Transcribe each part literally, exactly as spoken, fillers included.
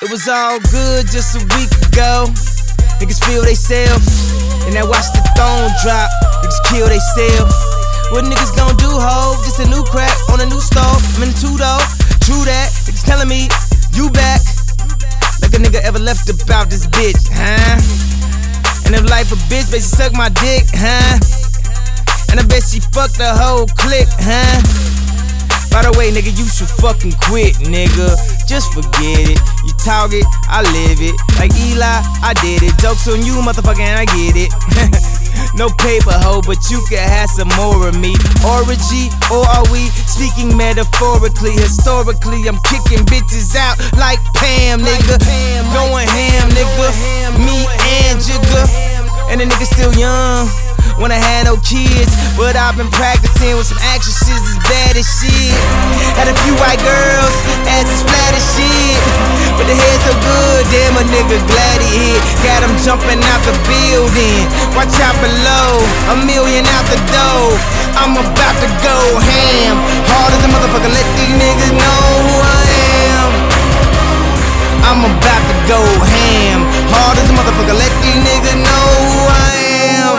It was all good just a week ago. Niggas feel they self, and I watch the throne drop. Niggas kill they self. What niggas gon' do, ho? Just a new crack on a new stove. I'm in the two though, true that. Niggas telling me, you back. Like a nigga ever left about this bitch, huh? And if life a bitch, bet she suck my dick, huh? And I bet she fucked the whole clique, huh? By the way, nigga, you should fucking quit, nigga. Just forget it. You talk it, I live it. Like Eli, I did it. Jokes on you, motherfucker, and I get it. No paper, ho, but you can have some more of me. Orgy, or are we speaking metaphorically? Historically, I'm kicking bitches out like Pam, nigga. Going ham, nigga. Me and Jigga. And the nigga still young. When I had no kids, but I've been practicing with some actresses as bad as shit. Had a few white girls, ass as flat as shit. But the head so good, damn a nigga glad he hit. Got him jumping out the building. Watch out below, a million out the door. I'm about to go ham. Hard as a motherfucker, let these niggas know who I am. I'm about to go ham. Hard as a motherfucker, let these niggas know who I am.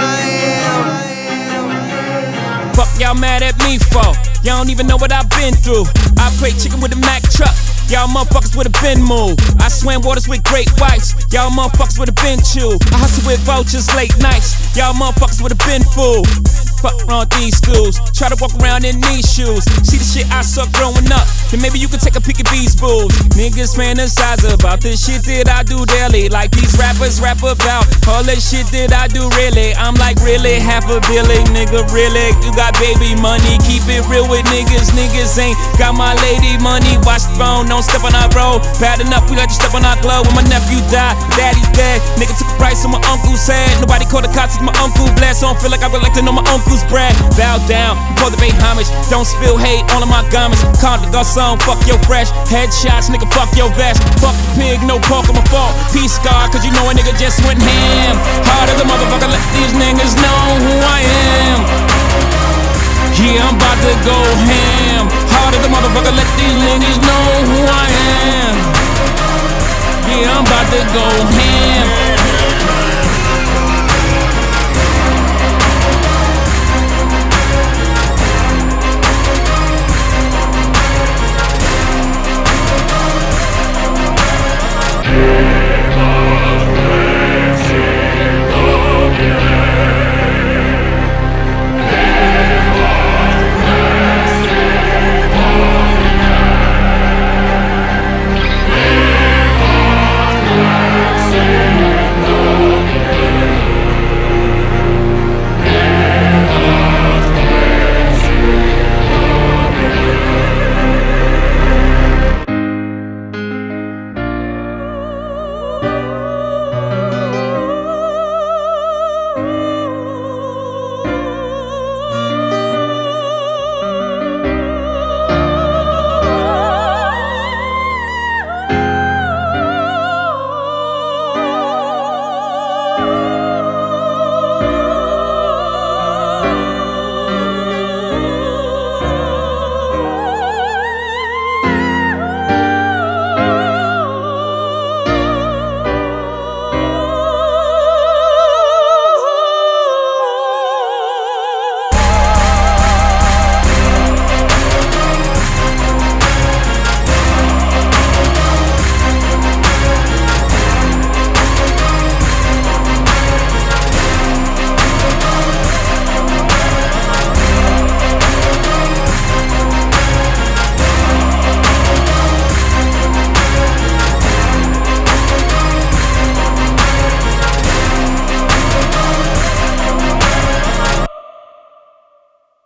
Fuck y'all mad at me for? Y'all don't even know what I've been through. I played chicken with a Mack truck. Y'all motherfuckers would've been moved. I swam waters with great whites. Y'all motherfuckers would've been chewed. I hustle with vultures late nights. Y'all motherfuckers would've been fooled. Fuck around these schools. Try to walk around in these shoes. See the shit I saw growing up. Then maybe you can take a peek at these fools. Niggas fantasize about this shit that I do daily. Like these rappers rap about all that shit that I do really. I'm like really half a billion, nigga, really. You got baby money, keep it real with niggas. Niggas ain't got my lady money. Watch the phone, don't step on our road. Bad enough, we let you step on our glove. When my nephew died, daddy's dead. Nigga took a price on my uncle's head. Nobody called the cops, my uncle blessed. So I don't feel like I would like to know my uncle's brag. Bow down, before the pay homage. Don't spill hate on my garments. Call the garçon, fuck your fresh. Headshots, nigga, fuck your vest. Fuck the pig, no pork on my fault. Peace God, cause you know a nigga just went ham. Hard as a motherfucker, let these niggas know who I am. Yeah, I'm about to go ham. Hard as a motherfucker, let these niggas know who I am. Yeah, I'm about to go ham.